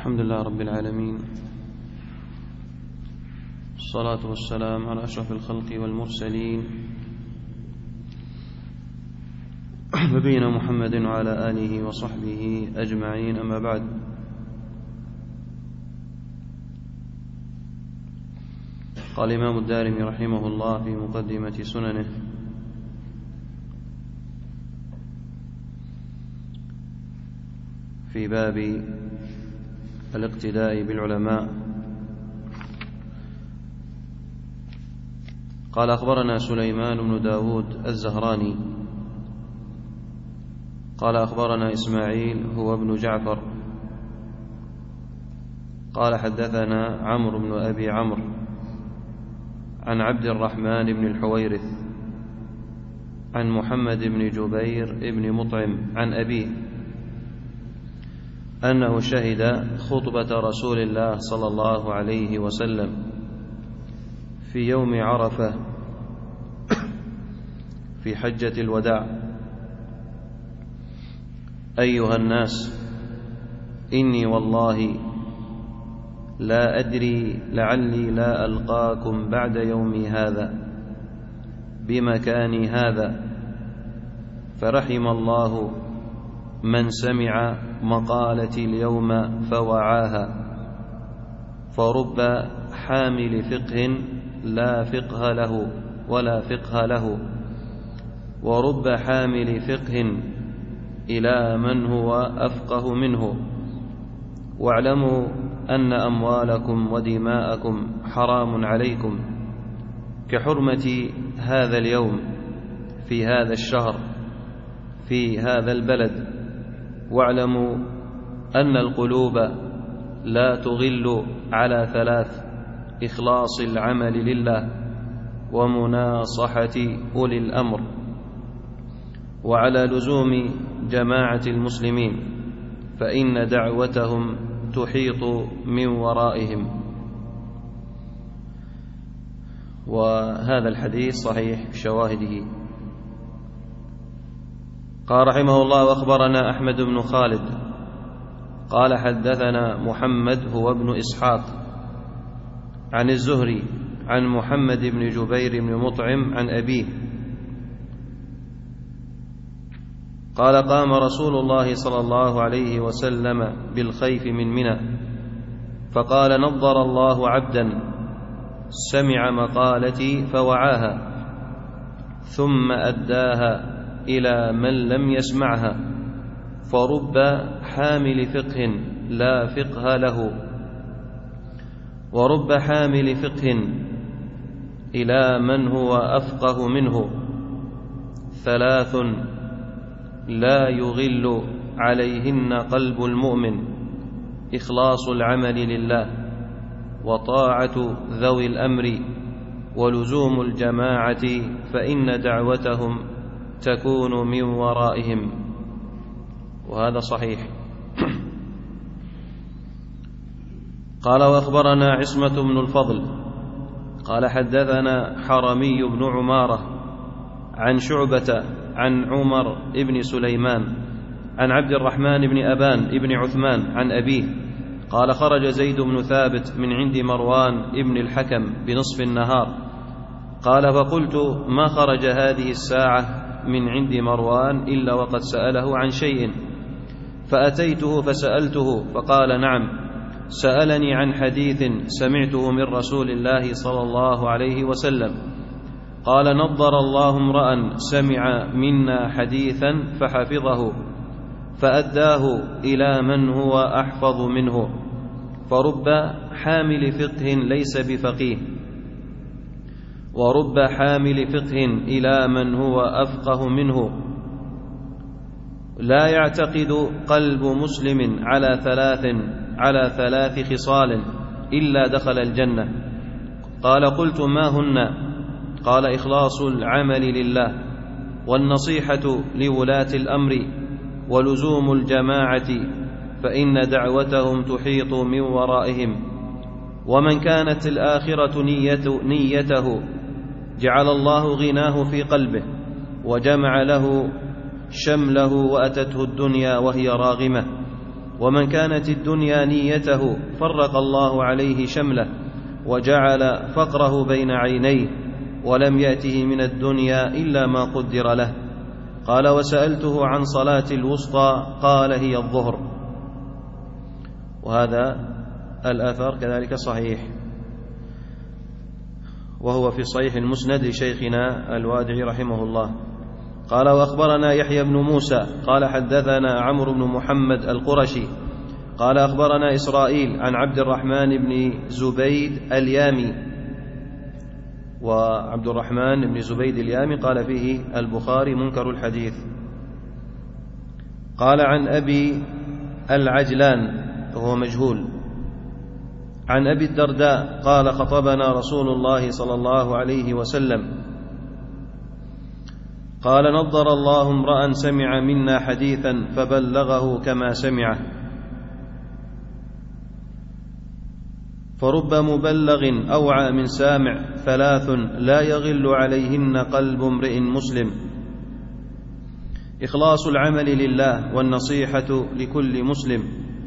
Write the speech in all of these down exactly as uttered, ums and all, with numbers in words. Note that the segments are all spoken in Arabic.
الحمد لله رب العالمين، الصلاة والسلام على أشرف الخلق والمرسلين نبينا محمد وعلى آله وصحبه أجمعين، أما بعد. قال الإمام الدارمي رحمه الله في مقدمة سننه: في باب الاقتداء بالعلماء، قال: أخبرنا سليمان بن داود الزهراني قال: أخبرنا إسماعيل هو ابن جعفر قال: حدثنا عمرو بن أبي عمرو عن عبد الرحمن بن الحويرث عن محمد بن جبير بن مطعم عن أبيه أنه شهد خطبة رسول الله صلى الله عليه وسلم في يوم عرفة في حجة الوداع: أيها الناس، إني والله لا أدري لعلي لا ألقاكم بعد يومي هذا بمكان هذا، فرحم الله من سمع مقالتي اليوم فوعاها، فرب حامل فقه لا فقه له ولا فقه له، ورب حامل فقه إلى من هو أفقه منه. واعلموا أن أموالكم ودماءكم حرام عليكم كحرمة هذا اليوم في هذا الشهر في هذا البلد. واعلموا أن القلوب لا تغل على ثلاث: إخلاص العمل لله، ومناصحة أولي الأمر، وعلى لزوم جماعة المسلمين، فإن دعوتهم تحيط من ورائهم. وهذا الحديث صحيح بشواهده. قال رحمه الله: وأخبرنا أحمد بن خالد قال: حدثنا محمد هو ابن إسحاق عن الزهري عن محمد بن جبير بن مطعم عن أبيه قال: قام رسول الله صلى الله عليه وسلم بالخيف من منى، فقال: نضر الله عبدا سمع مقالتي فوعاها ثم أداها إلى من لم يسمعها، فرب حامل فقه لا فقه له، ورب حامل فقه إلى من هو أفقه منه. ثلاث لا يغل عليهن قلب المؤمن: إخلاص العمل لله، وطاعة ذوي الأمر، ولزوم الجماعة، فإن دعوتهم تكون من ورائهم. وهذا صحيح. قال: وأخبرنا عصمة بن الفضل قال: حدثنا حرمي بن عمارة عن شعبة عن عمر بن سليمان عن عبد الرحمن بن أبان بن عثمان عن أبيه قال: خرج زيد بن ثابت من عند مروان بن الحكم بنصف النهار. قال: فقلت: ما خرج هذه الساعة من عند مروان إلا وقد سأله عن شيء، فأتيته فسألته، فقال: نعم، سألني عن حديث سمعته من رسول الله صلى الله عليه وسلم. قال: نضر الله امرأ سمع منا حديثا فحفظه فأداه إلى من هو أحفظ منه، فرب حامل فقه ليس بفقيه، ورب حامل فقه إلى من هو أفقه منه. لا يعتقد قلب مسلم على ثلاث على ثلاث خصال إلا دخل الجنة. قال: قلت: ما هن؟ قال: إخلاص العمل لله، والنصيحة لولاة الأمر، ولزوم الجماعة، فإن دعوتهم تحيط من ورائهم. ومن كانت الآخرة نيته, نيته جعل الله غناه في قلبه، وجمع له شمله، وأتته الدنيا وهي راغمة، ومن كانت الدنيا نيته فرق الله عليه شمله وجعل فقره بين عينيه ولم يأته من الدنيا إلا ما قدر له. قال: وسألته عن صلاة الوسطى قال: هي الظهر. وهذا الأثر كذلك صحيح، وهو في صحيح المسند لشيخنا الوادعي رحمه الله. قال: وأخبرنا يحيى بن موسى قال: حدثنا عمرو بن محمد القرشي قال: أخبرنا إسرائيل عن عبد الرحمن بن زبيد اليامي. وعبد الرحمن بن زبيد اليامي قال فيه البخاري منكر الحديث. قال: عن أبي العجلان وهو مجهول عن أبي الدرداء قال: خطبنا رسول الله صلى الله عليه وسلم قال: نضر الله امرأ سمع منا حديثا فبلغه كما سمعه، فرب مبلغ أوعى من سامع، ثلاث لا يغل عليهن قلب امرئ مسلم: إخلاص العمل لله، والنصيحة لكل مسلم،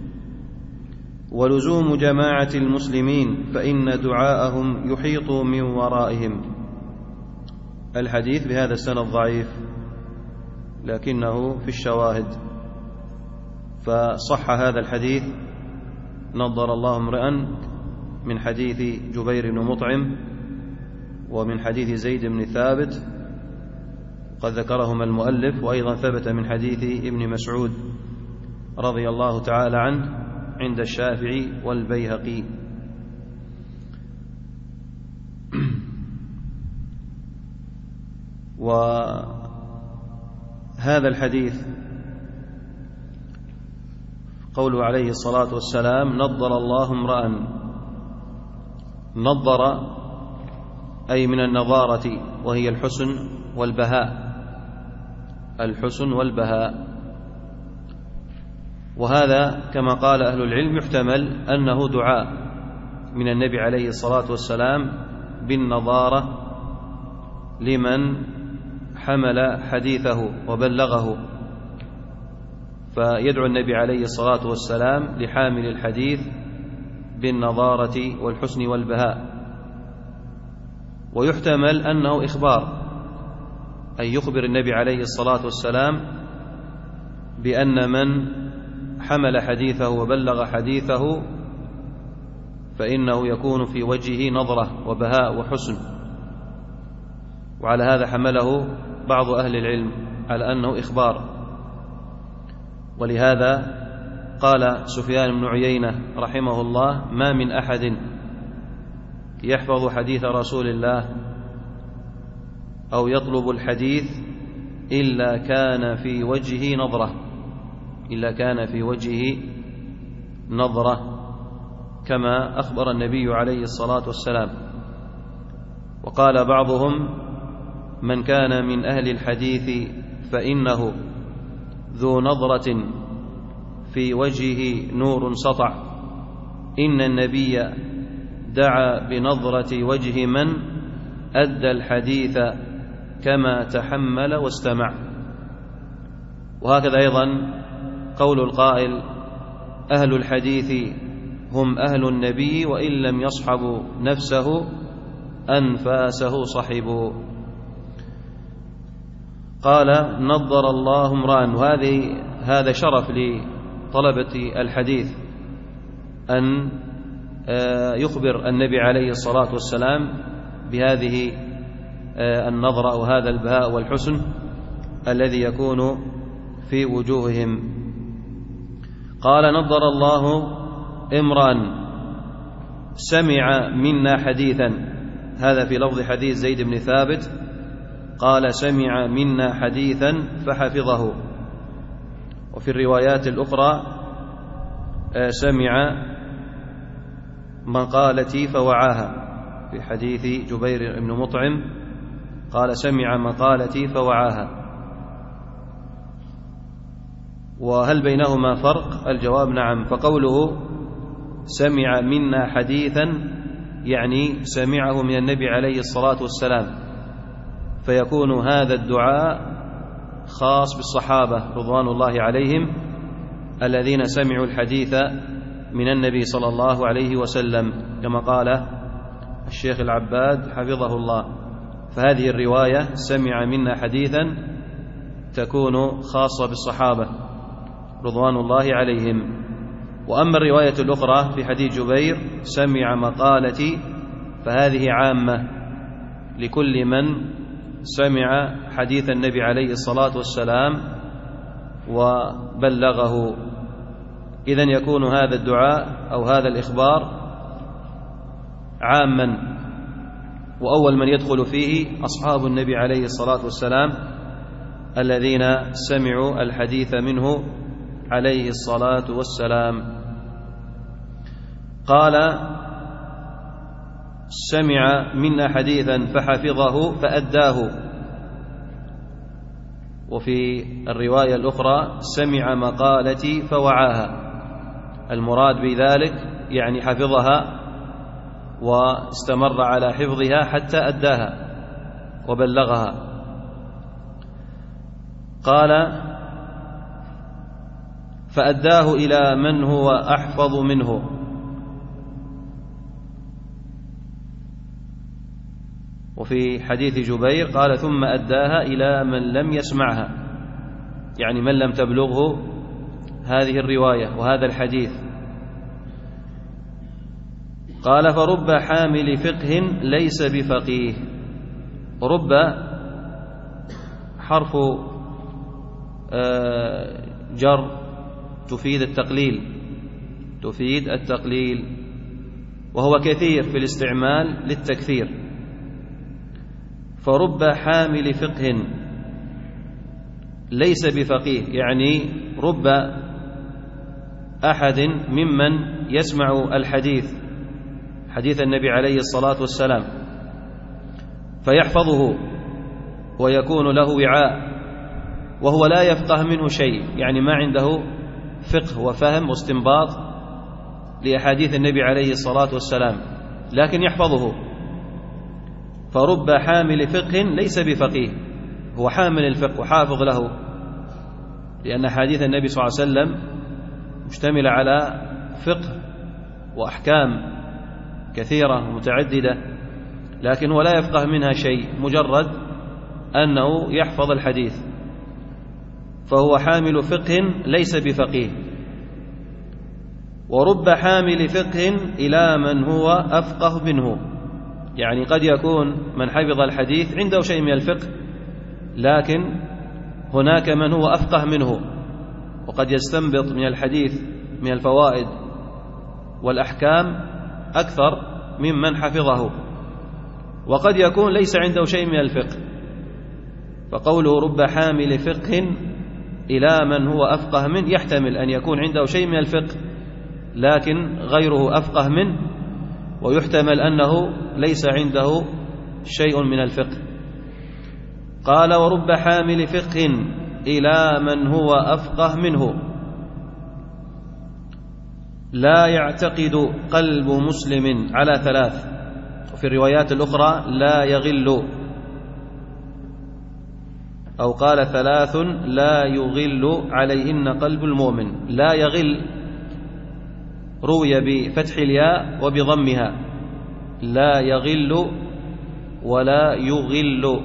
ولزوم جماعة المسلمين فإن دعاءهم يحيط من ورائهم. الحديث بهذا السند ضعيف لكنه في الشواهد، فصح هذا الحديث نضر الله امرئا من حديث جبير بن مطعم ومن حديث زيد بن ثابت قد ذكرهما المؤلف، وأيضا ثبت من حديث ابن مسعود رضي الله تعالى عنه عند الشافعي والبيهقي. وهذا الحديث قوله عليه الصلاة والسلام: نضر الله امرأ، نضر أي من النضارة وهي الحسن والبهاء، الحسن والبهاء. وهذا كما قال أهل العلم يحتمل أنه دعاء من النبي عليه الصلاة والسلام بالنضارة لمن حمل حديثه وبلغه، فيدعو النبي عليه الصلاة والسلام لحامل الحديث بالنضارة والحسن والبهاء. ويحتمل أنه إخبار، أي يخبر النبي عليه الصلاة والسلام بأن من حمل حديثه وبلغ حديثه فإنه يكون في وجهه نظرة وبهاء وحسن. وعلى هذا حمله بعض أهل العلم على أنه إخبار. ولهذا قال سفيان بن عيينة رحمه الله: ما من أحد يحفظ حديث رسول الله أو يطلب الحديث إلا كان في وجهه نظرة إلا كان في وجهه نظرة كما أخبر النبي عليه الصلاة والسلام. وقال بعضهم: من كان من أهل الحديث فإنه ذو نظرة في وجهه نور سطع، إن النبي دعا بنظرة وجه من أدى الحديث كما تحمل واستمع. وهكذا أيضا قول القائل: أهل الحديث هم أهل النبي وإن لم يصحبوا نفسه أنفاسه صحبوا. قال: نضر الله امرأ. وهذه هذا شرف لطلبة الحديث أن يخبر النبي عليه الصلاة والسلام بهذه النظرة وهذا البهاء والحسن الذي يكون في وجوههم. قال: نضر الله امرأ سمع منا حديثا. هذا في لفظ حديث زيد بن ثابت، قال: سمع منا حديثا فحفظه. وفي الروايات الأخرى: سمع مقالتي فوعاها. في حديث جبير بن مطعم قال: سمع مقالتي فوعاها. وهل بينهما فرق؟ الجواب: نعم. فقوله سمع منا حديثا يعني سمعه من النبي عليه الصلاة والسلام، فيكون هذا الدعاء خاص بالصحابة رضوان الله عليهم، الذين سمعوا الحديث من النبي صلى الله عليه وسلم، كما قال الشيخ العباد حفظه الله. فهذه الرواية سمع منا حديثا تكون خاصة بالصحابة رضوان الله عليهم. وأما الرواية الأخرى في حديث جبير سمع مقالتي، فهذه عامة لكل من سمع حديث النبي عليه الصلاة والسلام وبلغه. إذن يكون هذا الدعاء أو هذا الإخبار عاما، وأول من يدخل فيه أصحاب النبي عليه الصلاة والسلام الذين سمعوا الحديث منه عليه الصلاة والسلام. قال: سمع منا حديثا فحفظه فأداه. وفي الرواية الأخرى سمع مقالتي فوعاها. المراد بذلك يعني حفظها واستمر على حفظها حتى أداها وبلغها. قال: فأداه إلى من هو أحفظ منه. وفي حديث جبير قال: ثم أداها إلى من لم يسمعها، يعني من لم تبلغه هذه الرواية وهذا الحديث. قال: فرب حامل فقه ليس بفقيه. رب حرف جر تفيد التقليل، تفيد التقليل، وهو كثير في الاستعمال للتكثير. فرب حامل فقه ليس بفقيه، يعني رب أحد ممن يسمع الحديث حديث النبي عليه الصلاة والسلام فيحفظه ويكون له وعاء، وهو لا يفقه منه شيء، يعني ما عنده فقه وفهم واستنباط لأحاديث النبي عليه الصلاة والسلام، لكن يحفظه. فرب حامل فقه ليس بفقيه، هو حامل الفقه وحافظ له، لأن أحاديث النبي صلى الله عليه وسلم مشتملة على فقه وأحكام كثيرة متعددة، لكن هو لا يفقه منها شيء، مجرد أنه يحفظ الحديث. فهو حامل فقه ليس بفقيه. ورب حامل فقه إلى من هو أفقه منه، يعني قد يكون من حفظ الحديث عنده شيء من الفقه، لكن هناك من هو أفقه منه، وقد يستنبط من الحديث من الفوائد والأحكام أكثر ممن حفظه. وقد يكون ليس عنده شيء من الفقه، فقوله رب حامل فقه إلى من هو أفقه منه يحتمل أن يكون عنده شيء من الفقه لكن غيره أفقه منه، ويحتمل أنه ليس عنده شيء من الفقه. قال: ورب حامل فقه إلى من هو أفقه منه لا يعتقد قلب مسلم على ثلاث. وفي الروايات الأخرى لا يغل، أو قال ثلاث لا يغل عليهن قلب المؤمن. لا يغل روي بفتح الياء وبضمها، لا يغل ولا يغل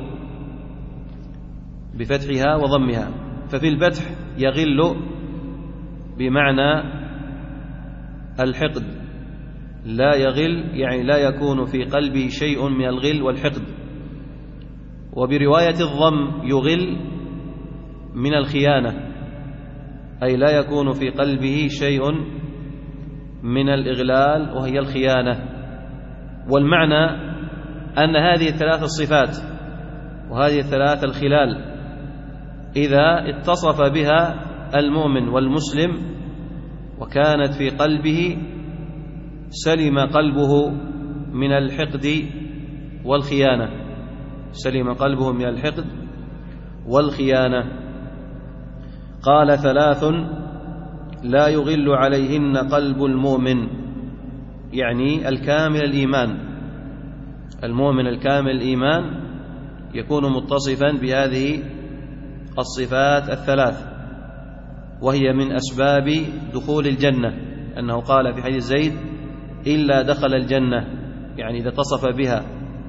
بفتحها وضمها. ففي الفتح يغل بمعنى الحقد، لا يغل يعني لا يكون في قلبه شيء من الغل والحقد. وبرواية الضم يغل من الخيانة، أي لا يكون في قلبه شيء من الإغلال وهي الخيانة. والمعنى أن هذه الثلاث الصفات وهذه الثلاث الخلال إذا اتصف بها المؤمن والمسلم وكانت في قلبه سلم قلبه من الحقد والخيانة، سلم قلبه من الحقد والخيانة. قال: ثلاث لا يغل عليهن قلب المؤمن، يعني الكامل الإيمان. المؤمن الكامل الإيمان يكون متصفا بهذه الصفات الثلاث، وهي من أسباب دخول الجنة، أنه قال في حديث زيد: إلا دخل الجنة، يعني إذا اتصف بها.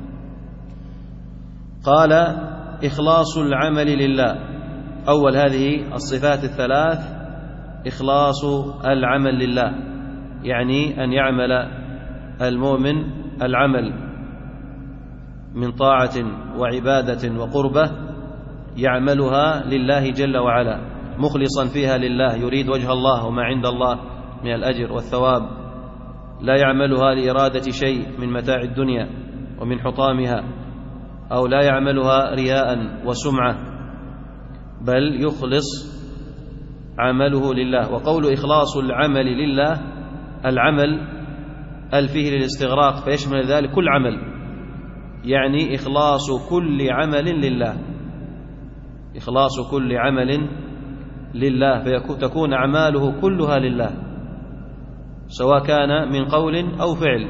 قال: إخلاص العمل لله. أول هذه الصفات الثلاث إخلاص العمل لله، يعني أن يعمل المؤمن العمل من طاعة وعبادة وقربة يعملها لله جل وعلا مخلصا فيها لله، يريد وجه الله وما عند الله من الأجر والثواب، لا يعملها لإرادة شيء من متاع الدنيا ومن حطامها، أو لا يعملها رياء وسمعة، بل يخلص عمله لله. وقول إخلاص العمل لله، العمل الفيه للاستغراق فيشمل ذلك كل عمل، يعني إخلاص كل عمل لله، إخلاص كل عمل لله، فتكون أعماله كلها لله، سواء كان من قول أو فعل،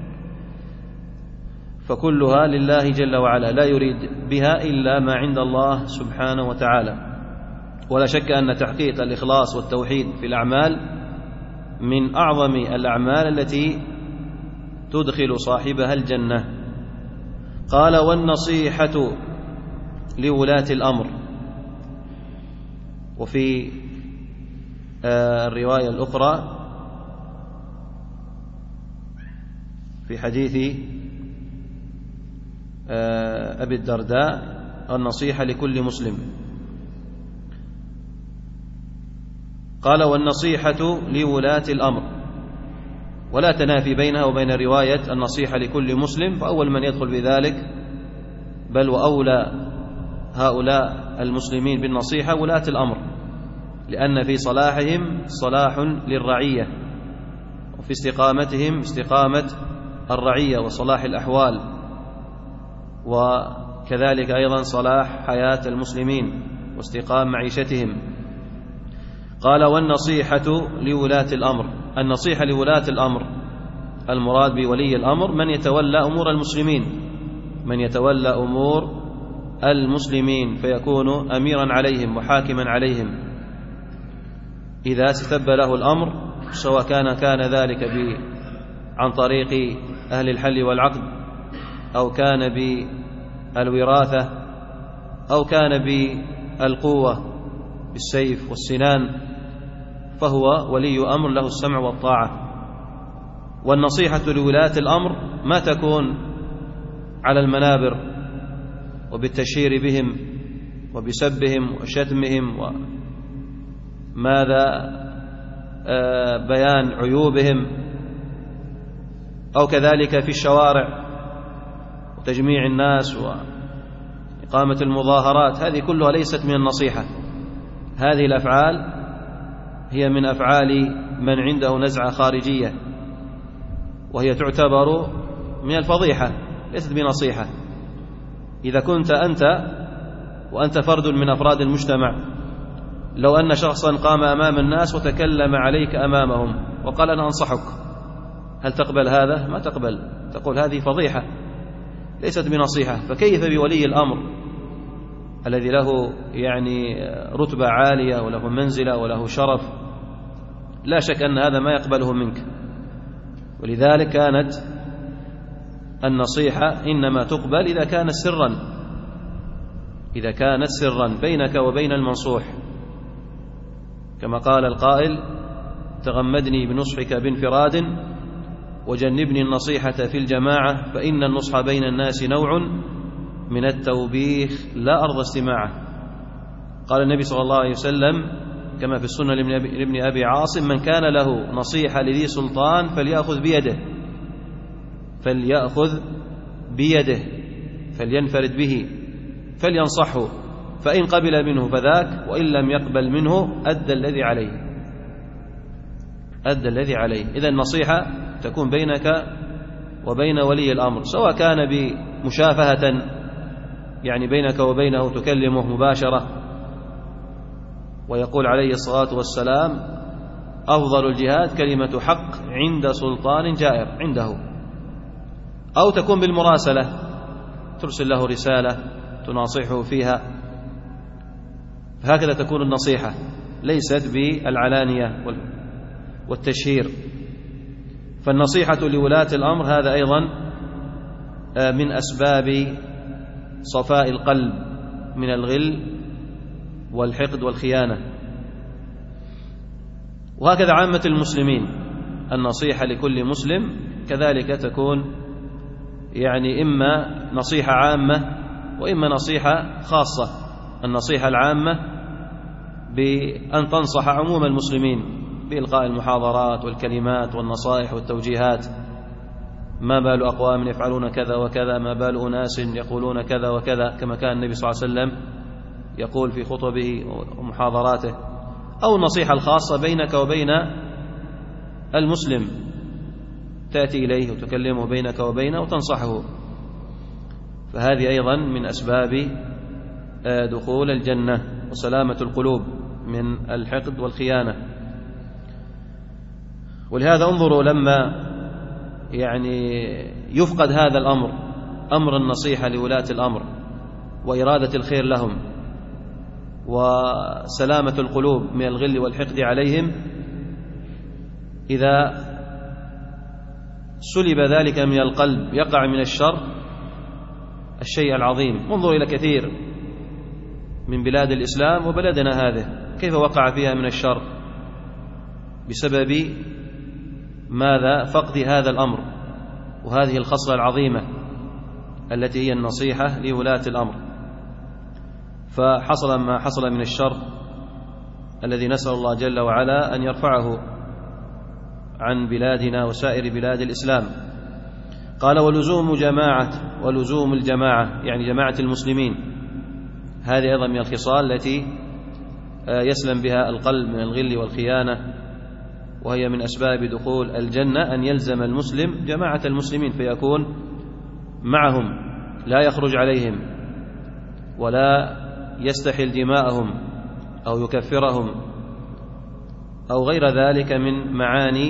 فكلها لله جل وعلا، لا يريد بها إلا ما عند الله سبحانه وتعالى. ولا شك أن تحقيق الإخلاص والتوحيد في الأعمال من أعظم الأعمال التي تدخل صاحبها الجنة. قال: والنصيحة لولاة الأمر. وفي الرواية الأخرى في حديث أبي الدرداء: النصيحة لكل مسلم. قال: والنصيحة لولاة الأمر، ولا تنافي بينها وبين رواية النصيحة لكل مسلم، فأول من يدخل بذلك بل وأولى هؤلاء المسلمين بالنصيحة ولاة الأمر، لأن في صلاحهم صلاح للرعية، وفي استقامتهم استقامة الرعية وصلاح الأحوال، وكذلك أيضا صلاح حياة المسلمين واستقام معيشتهم. قال: والنصيحة لولاة الأمر. النصيحة لولاة الأمر المراد بولي الأمر من يتولى أمور المسلمين، من يتولى أمور المسلمين فيكون أميرا عليهم وحاكما عليهم، إذا استتب له الأمر، سواء كان كان ذلك عن طريق أهل الحل والعقد، أو كان بالوراثة، أو كان بالقوة بالسيف والسنان، فهو ولي أمر له السمع والطاعة. والنصيحة لولاة الأمر ما تكون على المنابر وبالتشهير بهم وبسبهم وشتمهم وماذا بيان عيوبهم، أو كذلك في الشوارع وتجميع الناس وإقامة المظاهرات، هذه كلها ليست من النصيحة. هذه الأفعال هي من أفعال من عنده نزعة خارجية، وهي تعتبر من الفضيحة، ليست بنصيحة. إذا كنت أنت وأنت فرد من أفراد المجتمع، لو أن شخصا قام أمام الناس وتكلم عليك أمامهم وقال: أنا أنصحك، هل تقبل هذا؟ ما تقبل، تقول هذه فضيحة، ليست بنصيحة. فكيف بولي الأمر الذي له يعني رتبة عالية وله منزلة وله شرف؟ لا شك أن هذا ما يقبله منك. ولذلك كانت النصيحة إنما تقبل إذا كانت سرا، إذا كانت سرا بينك وبين المنصوح، كما قال القائل: تغمدني بنصحك بانفراد وجنبني النصيحة في الجماعة، فإن النصح بين الناس نوع من التوبيخ لا أرضى استماعه. قال النبي صلى الله عليه وسلم كما في السنة لابن أبي عاصم: من كان له نصيحة لذي سلطان فليأخذ بيده، فليأخذ بيده فلينفرد به فلينصحه، فإن قبل منه فذاك، وإن لم يقبل منه أدى الذي عليه، أدى الذي عليه. إذا النصيحة تكون بينك وبين ولي الأمر، سواء كان بمشافهة، يعني بينك وبينه تكلمه مباشرة، ويقول عليه الصلاة والسلام: أفضل الجهاد كلمة حق عند سلطان جائر عنده، أو تكون بالمراسلة، ترسل له رسالة تناصحه فيها، فهكذا تكون النصيحة. ليست بالعلانية والتشهير. فالنصيحة لولاة الأمر هذا أيضا من أسباب صفاء القلب من الغل والحقد والخيانة. وهكذا عامة المسلمين، النصيحة لكل مسلم كذلك تكون يعني إما نصيحة عامة وإما نصيحة خاصة. النصيحة العامة بأن تنصح عموم المسلمين بإلقاء المحاضرات والكلمات والنصائح والتوجيهات، ما بال أقوام يفعلون كذا وكذا، ما بال أناس يقولون كذا وكذا، كما كان النبي صلى الله عليه وسلم يقول في خطبه ومحاضراته. أو النصيحة الخاصة بينك وبين المسلم، تأتي إليه وتكلمه بينك وبينه وتنصحه، فهذه أيضا من أسباب دخول الجنة وسلامة القلوب من الحقد والخيانة. ولهذا انظروا لما يعني يفقد هذا الأمر، أمر النصيحة لولاة الأمر وإرادة الخير لهم وسلامة القلوب من الغل والحقد عليهم، إذا سلب ذلك من القلب يقع من الشر الشيء العظيم. انظر إلى كثير من بلاد الإسلام وبلدنا هذه كيف وقع فيها من الشر بسبب ماذا؟ فقد هذا الأمر وهذه الخصلة العظيمة التي هي النصيحة لولاة الأمر. فحصل ما حصل من الشر الذي نسأل الله جل وعلا أن يرفعه عن بلادنا وسائر بلاد الإسلام. قال ولزوم جماعة ولزوم الجماعة يعني جماعة المسلمين، هذه أيضا من الخصال التي يسلم بها القلب من الغل والخيانة، وهي من أسباب دخول الجنة أن يلزم المسلم جماعة المسلمين فيكون معهم، لا يخرج عليهم ولا يستحل دماءهم أو يكفرهم أو غير ذلك من معاني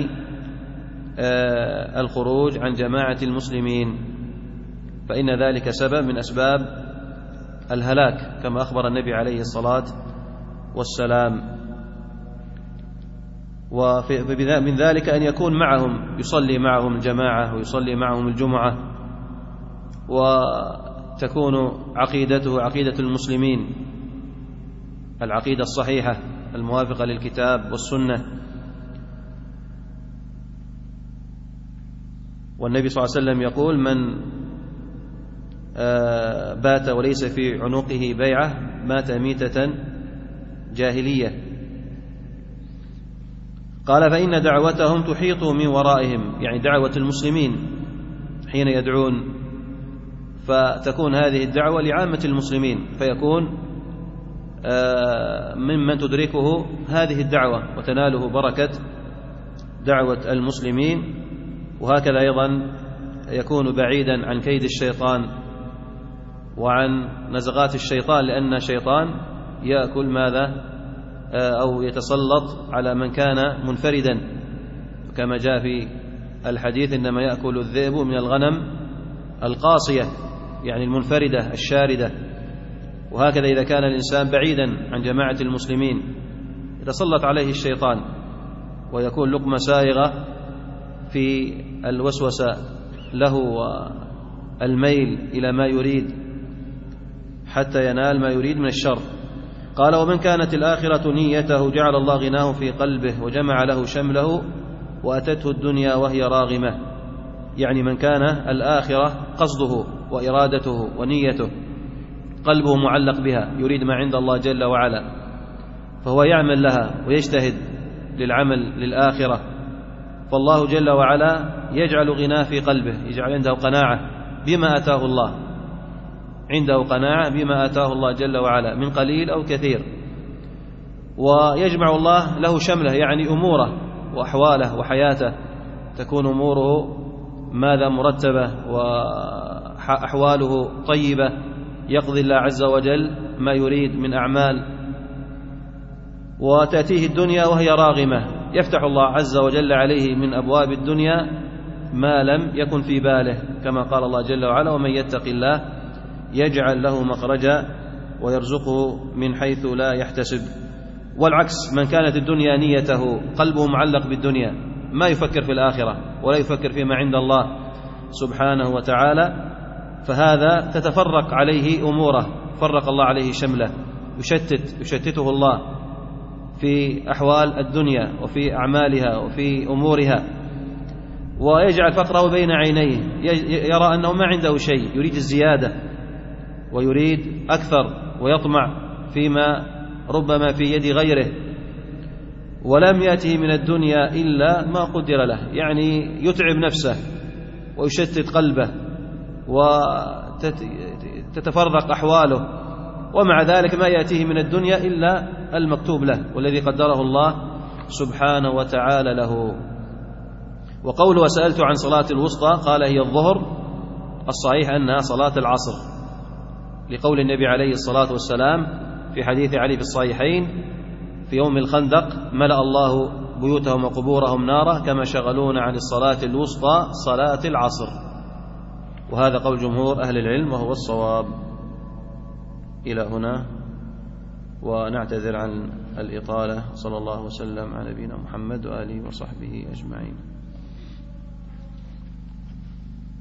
الخروج عن جماعة المسلمين، فإن ذلك سبب من أسباب الهلاك كما أخبر النبي عليه الصلاة والسلام. ومن ذلك أن يكون معهم، يصلي معهم الجماعة ويصلي معهم الجمعة، وتكون عقيدته عقيدة المسلمين العقيدة الصحيحة الموافقة للكتاب والسنة. والنبي صلى الله عليه وسلم يقول من بات وليس في عنقه بيعة مات ميتة جاهلية. قال فإن دعوتهم تحيط من ورائهم، يعني دعوة المسلمين حين يدعون فتكون هذه الدعوة لعامة المسلمين، فيكون ممن تدركه هذه الدعوة وتناله بركة دعوة المسلمين. وهكذا أيضا يكون بعيدا عن كيد الشيطان وعن نزغات الشيطان، لأن الشيطان يأكل ماذا أو يتسلط على من كان منفردا، كما جاء في الحديث إنما يأكل الذئب من الغنم القاصية يعني المنفردة الشاردة. وهكذا إذا كان الإنسان بعيدا عن جماعة المسلمين يتسلط عليه الشيطان ويكون لقمة سائغة في الوسوسة له والميل إلى ما يريد حتى ينال ما يريد من الشر. قال ومن كانت الآخرة نيته جعل الله غناه في قلبه وجمع له شمله وأتته الدنيا وهي راغمة، يعني من كان الآخرة قصده وإرادته ونيته، قلبه معلق بها يريد ما عند الله جل وعلا، فهو يعمل لها ويجتهد للعمل للآخرة، فالله جل وعلا يجعل غناه في قلبه، يجعل عنده قناعة بما أتاه الله، عنده قناعة بما أتاه الله جل وعلا من قليل أو كثير، ويجمع الله له شمله يعني أموره وأحواله وحياته تكون أموره ماذا مرتبة وأحواله طيبة، يقضي الله عز وجل ما يريد من أعمال، وتأتيه الدنيا وهي راغمة، يفتح الله عز وجل عليه من أبواب الدنيا ما لم يكن في باله، كما قال الله جل وعلا ومن يتق الله يجعل له مخرجا ويرزقه من حيث لا يحتسب. والعكس، من كانت الدنيا نيته، قلبه معلق بالدنيا، ما يفكر في الآخرة ولا يفكر فيما عند الله سبحانه وتعالى، فهذا تتفرق عليه أموره، فرق الله عليه شمله، يشتت يشتته الله في أحوال الدنيا وفي أعمالها وفي أمورها، ويجعل فقره بين عينيه، يرى أنه ما عنده شيء، يريد الزيادة ويريد أكثر ويطمع فيما ربما في يد غيره، ولم يأته من الدنيا إلا ما قدر له، يعني يتعب نفسه ويشتت قلبه وتتفرق أحواله، ومع ذلك ما يأتيه من الدنيا إلا المكتوب له والذي قدره الله سبحانه وتعالى له. وقوله وسألت عن صلاة الوسطى قال هي الظهر، الصحيح أنها صلاة العصر، لقول النبي عليه الصلاة والسلام في حديث علي في الصحيحين في يوم الخندق ملأ الله بيوتهم وقبورهم نارا كما شغلون عن الصلاة الوسطى صلاة العصر، وهذا قول جمهور أهل العلم وهو الصواب. إلى هنا ونعتذر عن الإطالة، صلى الله وسلم على نبينا محمد وآله وصحبه أجمعين.